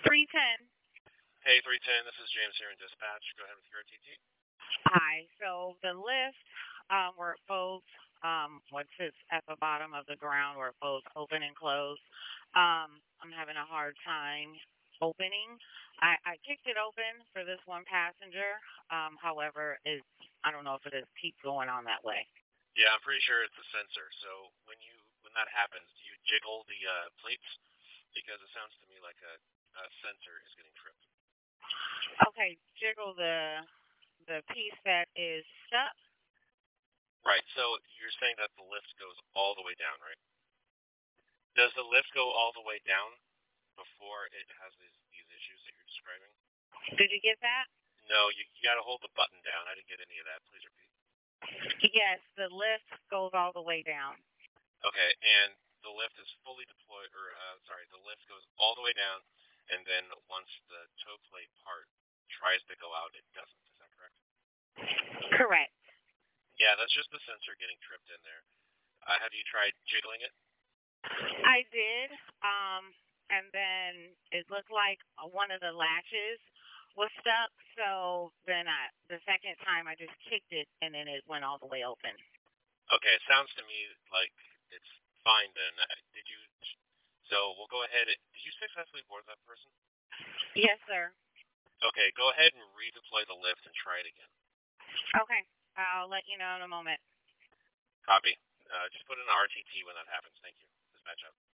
310. Hey, 310, this is James here in dispatch. Go ahead with your RTT. Hi. So the lift, where it folds, what sits at the bottom of the ground where it folds open and close, I'm having a hard time opening. I kicked it open for this one passenger. However, I don't know if it is keep going on that way. Yeah, I'm pretty sure it's a sensor. So when that happens, do you jiggle the plates? Because it sounds to me like a sensor is getting tripped. Okay, jiggle the piece that is stuck. Right. So you're saying that the lift goes all the way down, right? Does the lift go all the way down before it has these issues that you're describing? Did you get that? No, you got to hold the button down. I didn't get any of that. Please repeat. Yes, the lift goes all the way down. Okay, and the lift is fully deployed, the lift goes all the way down, and then once the toe plate part tries to go out, it doesn't. Is that correct? Correct. Yeah, that's just the sensor getting tripped in there. Have you tried jiggling it? I did, and then it looked like one of the latches was stuck. So then the second time I just kicked it, and then it went all the way open. Okay, it sounds to me like it's fine then. Did you? So we'll go ahead. Did you successfully board that person? Yes, sir. Okay, go ahead and redeploy the lift and try it again. Okay, I'll let you know in a moment. Copy. Just put in an RTT when that happens. Thank you. Dispatch out.